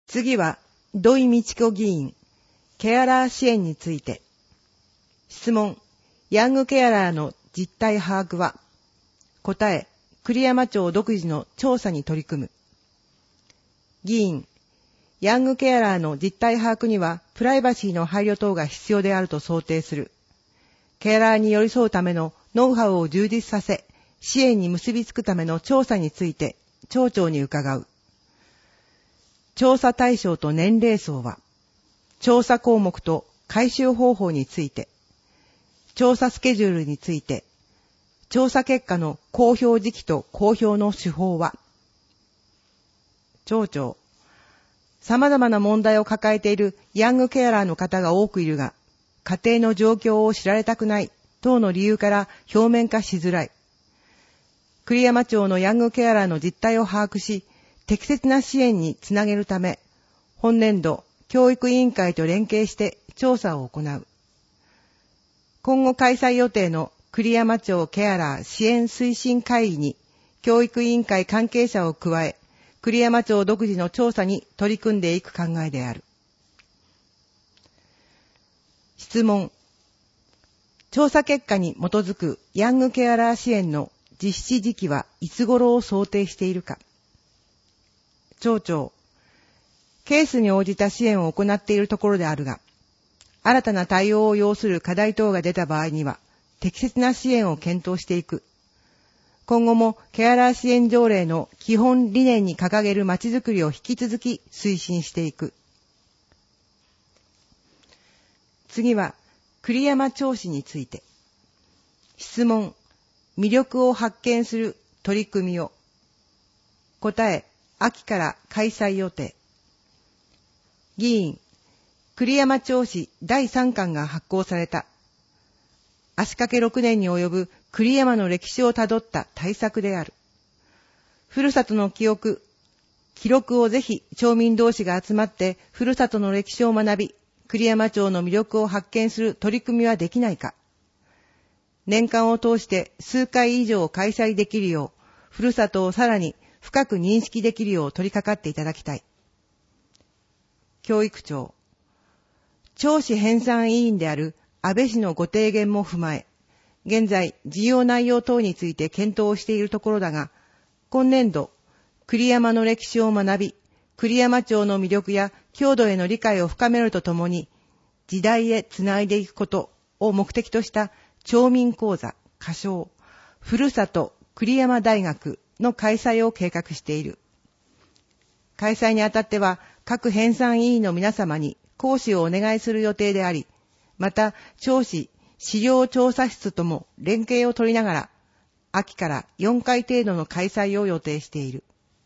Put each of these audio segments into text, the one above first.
次は、土井道子議員、ケアラー支援について。質問、ヤングケアラーの実態把握は？答え、栗山町独自の調査に取り組む。議員、ヤングケアラーの実態把握には、プライバシーの配慮等が必要であると想定する。ケアラーに寄り添うためのノウハウを充実させ、支援に結びつくための調査について、町長に伺う。調査対象と年齢層は、調査項目と回収方法について、調査スケジュールについて、調査結果の公表時期と公表の手法は？町長、様々な問題を抱えているヤングケアラーの方が多くいるが、家庭の状況を知られたくない等の理由から表面化しづらい。栗山町のヤングケアラーの実態を把握し、適切な支援につなげるため、本年度、教育委員会と連携して調査を行う。今後開催予定の栗山町ケアラー支援推進会議に、教育委員会関係者を加え、栗山町独自の調査に取り組んでいく考えである。質問。調査結果に基づくヤングケアラー支援の実施時期はいつ頃を想定しているか。町長、ケースに応じた支援を行っているところであるが、新たな対応を要する課題等が出た場合には、適切な支援を検討していく。今後もケアラー支援条例の基本理念に掲げるまちづくりを引き続き推進していく。次は、栗山町市について。質問、魅力を発見する取り組みを。答え、秋から開催予定。議員、栗山町市第3巻が発行された。足掛け6年に及ぶ栗山の歴史をたどった大作である。ふるさとの記憶、記録をぜひ町民同士が集まってふるさとの歴史を学び、栗山町の魅力を発見する取り組みはできないか。年間を通して数回以上開催できるよう、ふるさとをさらに深く認識できるよう取り掛かっていただきたい。教育庁、町市編纂委員である安倍氏のご提言も踏まえ、現在事業内容等について検討をしているところだが、今年度、栗山の歴史を学び、栗山町の魅力や郷土への理解を深めるとともに、時代へつないでいくことを目的とした町民講座、歌唱、ふるさと栗山大学の開催を計画している。開催にあたっては、各編纂委員の皆様に講師をお願いする予定であり、また、町市資料調査室とも連携を取りながら、秋から4回程度の開催を予定している。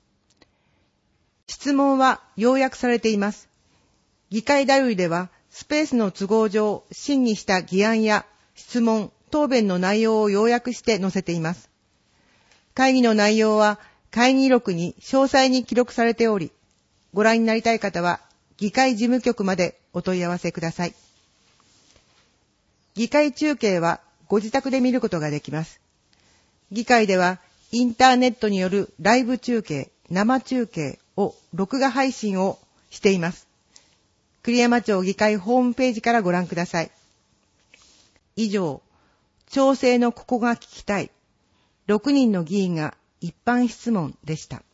質問は要約されています。議会だよりでは、スペースの都合上、審議した議案や質問、答弁の内容を要約して載せています。会議の内容は会議録に詳細に記録されており、ご覧になりたい方は議会事務局までお問い合わせください。議会中継はご自宅で見ることができます。議会ではインターネットによるライブ中継、生中継を録画配信をしています。栗山町議会ホームページからご覧ください。以上、町政のここが聞きたい。6人の議員が一般質問でした。